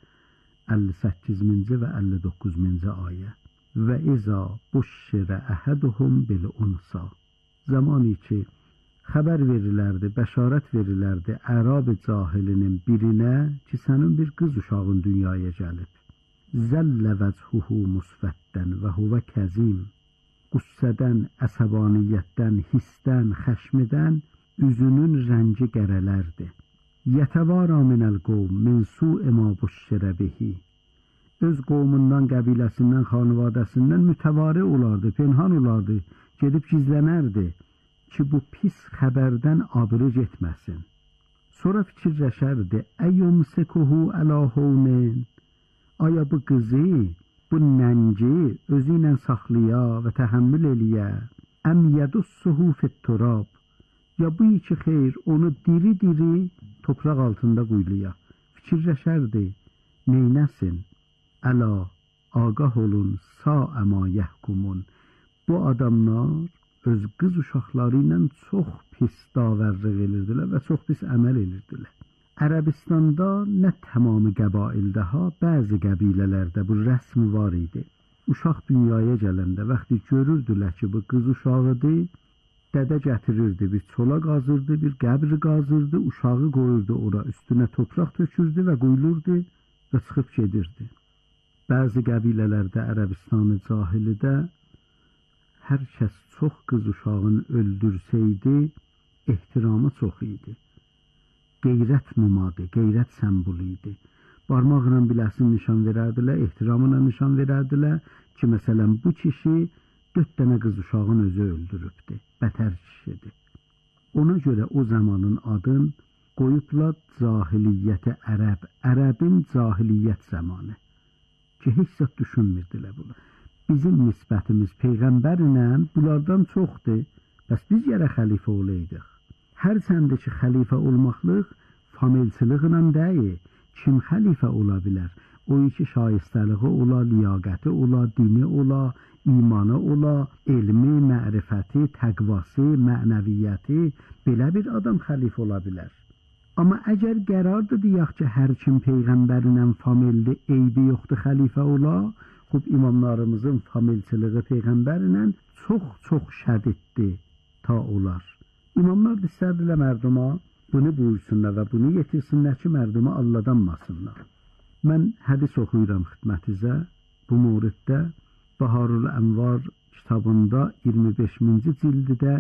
58-ci və 59-ci ayə. Və izə buşşirə əhəduhum bil unsa. Zamanı ki, xəbər verilərdi, bəşarət verilərdi ərab-ı cahilinin birinə ki, sənin bir qız uşağın dünyaya gəlib. Zəllə vəchuhu musfəddən və huvə kəzim. Qüssədən, əsəbaniyyətdən, hissdən, xəşmidən üzünün rəngi qərələrdi. Yətəvara minəl qovm min su'e ma buşşirə bihi. Öz qovmundan, qəbiləsindən, xanvadəsindən mütəvari olardı, penhan olardı, gedib gizlənərdi ki, bu pis xəbərdən abırı getməsin. Sonra fikirləşərdi, əyyumsikuhu əla huvnin. Aya bu qızı, bu nənci özü ilə saxlaya və təhəmmül eləyə, əm yədussuhu fit-turab, ya bu iki xeyr, onu diri-diri topraq altında quyuya. Fikirləşərdi, neynəsin? Əla, ağah olun, sa'əmə yəhkumun. Bu adamlar öz qız uşaqları ilə çox pis davərlıq edirdilər və çox pis əməl edirdilər. Ərəbistanda nə tamamı qəbaildə ha, bəzi qəbilələrdə bu rəsm var idi. Uşaq dünyaya gələndə vaxtı görürdülər ki, bu qız uşağıdır, Dədə gətirirdi, bir çola qazırdı, bir qəbri qazırdı, uşağı qoyurdu ora, üstünə topraq tökürdü və qoyulurdu və çıxıb gedirdi. Bəzi qəbilələrdə, Ərəbistanı cahilidə hər kəs çox qız uşağını öldürsəydi, ehtiramı çox idi. Qeyrət numadı, qeyrət səmbolu idi. Barmaqla biləsini nişan verərdilər, ehtiramına nişan verərdilər ki, məsələn, bu kişi 4 dənə qız uşağın özü öldürübdür, bətər kişidir. Ona görə o zamanın adın qoyublar cahiliyyətə ərəb, ərəbin cahiliyyət zamanı ki, heç zət düşünmürdülər bunu. Bizim nisbətimiz Peyğəmbərlə bunlardan çoxdur, bəs biz yerə xəlifə olaydıq. Hər səndə ki, xəlifə olmaqlıq familçılıqla deyil, kim xəlifə ola bilər? O iki şayistəliği ola, liyaqəti ola, dini ola, imanı ola, elmi, mərifəti, təqvası, mənəviyyəti, belə bir adam xəlifə ola bilər. Amma əgər qərardır deyək ki, hər kim Peyğəmbərlə familli, eybi yoxdur xəlifə ola, xub imamlarımızın familçılığı Peyğəmbərlə çox şədiddir ta olar. İmamlar istərdilər mərduma bunu buyursunlar və bunu yetirsinlər ki, mərduma alladanmasınlar. Mən hədis oxuyuram xidmətinizə bu mövriddə. Baharul Ənvar kitabında 25-ci cildidə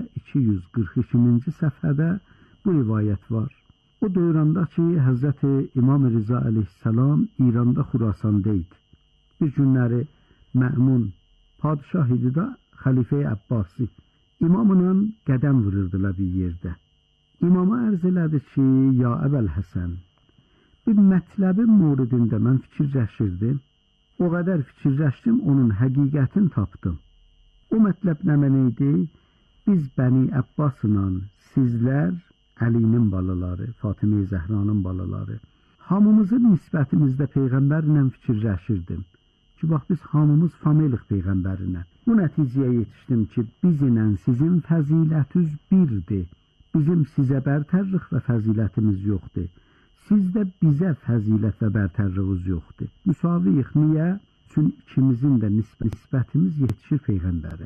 242-ci səhifədə bu rivayət var. O dövrəndə ki, Həzrəti İmam Rıza əleyhissalam İranda Xurasanda idi. Bir günləri Məmun padişah idi da Xəlifə-i Əbbasi. İmamla qədəm vururdular bir yerdə. İmama ərz elədi ki, ya Əbəl Həsən, bir mətləbin mövridində mən fikirləşirdim. O qədər fikirləşdim, onun həqiqətini tapdım. O mətləb nə idi? Biz Bəni Əbbasla, sizlər Əlinin balaları, Fatimə-i Zəhranın balaları, hamımızın nisbətimizdə Peyğəmbərlə fikirləşirdim. Ki, bax, biz hamımız familiq Peyğəmbərinə. Bu nəticəyə yetişdim ki, bizlə sizin fəzilətiniz birdir. Bizim sizə bərtərlik və fəzilətimiz yoxdur. Sizdə bizə fəzilət və bərtərliğiniz yoxdur. Müsaviyik, niyə? Çünki ikimizin də nisbətimiz yetişir Peyğəmbərə.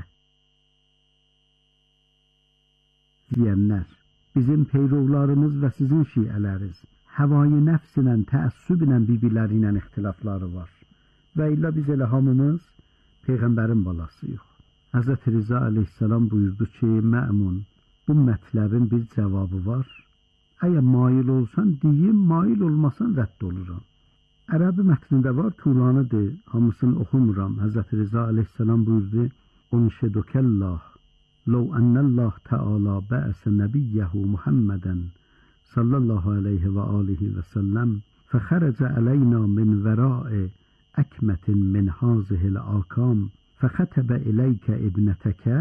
Deyənlər, bizim peyrovlarımız və sizin şiələriz həvayı nəfs ilə, təəssüb ilə bir-birləri ilə ixtilafları var. Və illa biz elə hamımız Peyğəmbərin balasıyıq. Həzrət Rıza əleyhissalam buyurdu ki, Məmun, bu mətləbin bir cavabı var. Əgər mail olsan, deyim, mail olmasan rədd oluram. Ərəbi mətnində var, tulanıdır, hamısını oxumuram. Həzrət Rıza əleyhissalam buyurdu, Unşedukəllah, Ləv ənəlləh Teala bəəsə nəbiyyəhu Muhammədən sallallahu aleyhi və alihi və səlləm fəxərəcə əleyna min vəra'i əkmətin min hazihil akam fəxətəbə iləykə ibnətəkə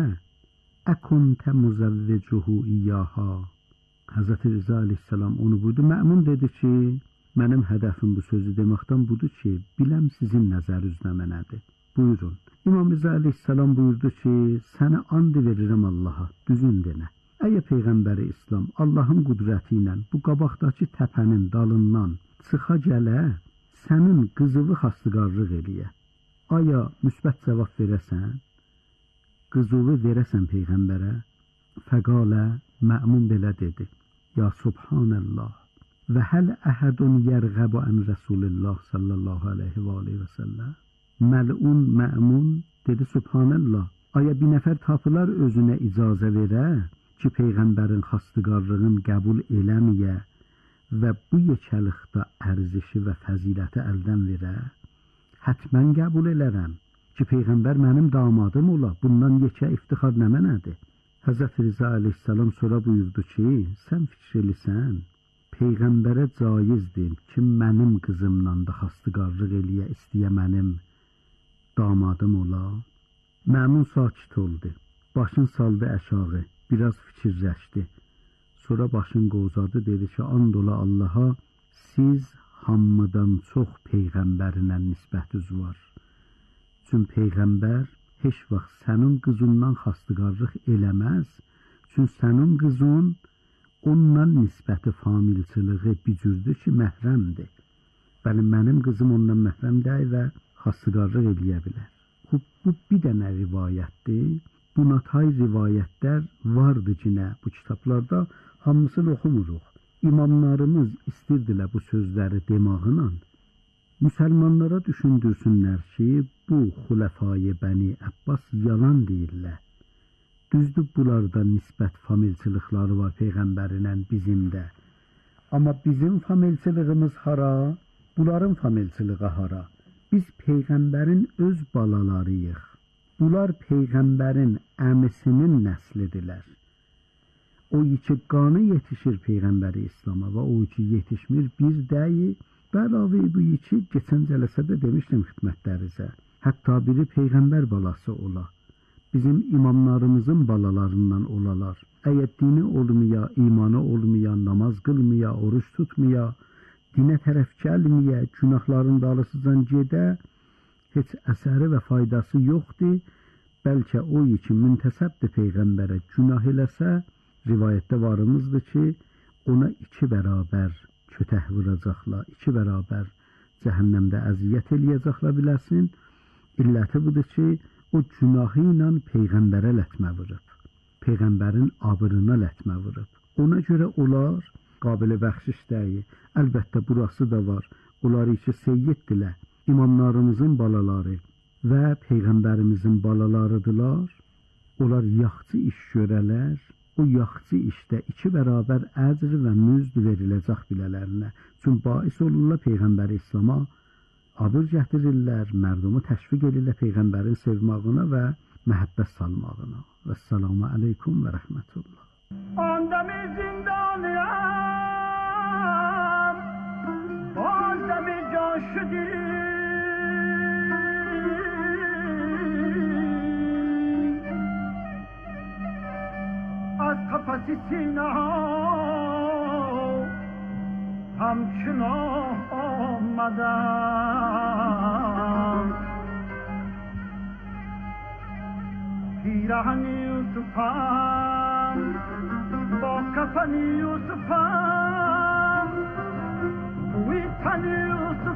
əkuntə müzəvvicuhu iyyəha. Həzrət Rıza aleyhissalam onu buyurdu. Məmun dedi ki, mənim hədəfim bu sözü deməkdən budur ki, biləm sizin nəzərinizdə mənədir. Buyurun. İmam Rıza aleyhissalam buyurdu ki, sənə and verirəm Allaha, düzün denə. Əgər Peyğəmbəri İslam Allahın qüdrəti ilə bu qabaqdakı təpənin dalından çıxa gələ, sənin qızıvı xastıqarlıq eləyə. Aya müsbət cavab verəsən, qızıvı verəsən Peyğəmbərə, fəqalə Məmun belə dedi, ya Subhanəllah, və həl əhədun yərğəbu ən Rəsulillah sallallahu aleyhi və aleyhi və səlləm. Məlun Məmun dedi, Subhanəllah, aya bir nəfər tapılar özünə icazə verə ki, Peyğəmbərin xastıqarlığın qəbul eləməyə və bu yekəlikdə ərzişi və fəziləti əldən verə, hətmən qəbul elərəm ki, Peyğəmbər mənim damadım ola, bundan yekə iftixar nə mənədir? Həzrət Rıza aleyhissalam sonra buyurdu ki, sən fikir elisən, Peyğəmbərə caizdir ki, mənim qızımla da xastıqarlıq eləyə, istəyə mənim damadım ola. Məmun sakit oldu, başını saldı əşağı, biraz fikirləşdi. Sonra başını qozadı, dedi ki, and ola Allaha, siz hamıdan çox Peyğəmbərinə nisbətiniz var. Çünki Peyğəmbər heç vaxt sənin qızından xastıqarlıq eləməz. Çünki sənin qızın ondan nisbəti familçılığı bir cürdür ki, məhrəmdir. Bəli, mənim qızım ondan məhrəm deyil və xastıqarlıq eləyə bilər. Bu bir dənə rivayətdir. bu natay rivayətlər vardı cinə bu kitablarda, hamısını oxumuruq. İmamlarımız istirdilər bu sözləri demağına. Müsəlmanlara düşündürsünlər ki, bu xulefai Bəni Abbas yalan deyirlər. Düzdür, bunlarda nisbət familçılıqları var Peyğəmbərinlə bizimdə. Amma bizim familçılığımız hara, bunların familçılığı hara? Biz Peyğəmbərin öz balalarıyıq. Bunlar Peyğəmbərin əmisinin nəslidirlər. O iki qanı yetişir Peyğəmbəri İslam'a və o iki yetişmir bir deyil. Bəlavi bu iki geçən cələsədə demişdim xidmətlərinizə. Hətta biri Peyğəmbər balası ola. Bizim imamlarımızın balalarından olalar. Əgər dini olmaya, imanı olmaya, namaz qılmaya, oruç tutmaya, dinə tərəf gəlməyə, günahların dalısıcan gedə, heç əsəri və faydası yoxdur. Bəlkə o iki müntəsəbdir Peyğəmbərə günah eləsə, rivayətdə varımızdır ki, ona 2 bərabər kötək vuracaqlar, 2 bərabər cəhənnəmdə əziyyət eləyəcəklər biləsin. İlləti budur ki, o günahı ilə Peyğəmbərə lətmə vurub. Peyğəmbərin abırına lətmə vurub. Ona görə onlar qabili bəxşiş deyil. Əlbəttə burası da var. Onlar iki seyyiddirlər. İmamlarımızın balaları və Peyğəmbərimizin balalarıdırlar. Onlar yaxçı iş görələr. O yaxçı işdə 2 bərabər əcr və müzd veriləcək bilələrinə. Çünki bais olurlar Peyğəmbəri İslam'a abır gətirirlər, mərdumu təşviq edirlər Peyğəmbərin sevmağına və məhəbbət salmağına. Vəssalamu aleykum və rəhmətullah. Ondamı zindanıyam, ondamı coşudur. از قفس سینه همچون آمدم پیرهن یوسفم با کفن یوسفم بوی تن یوسف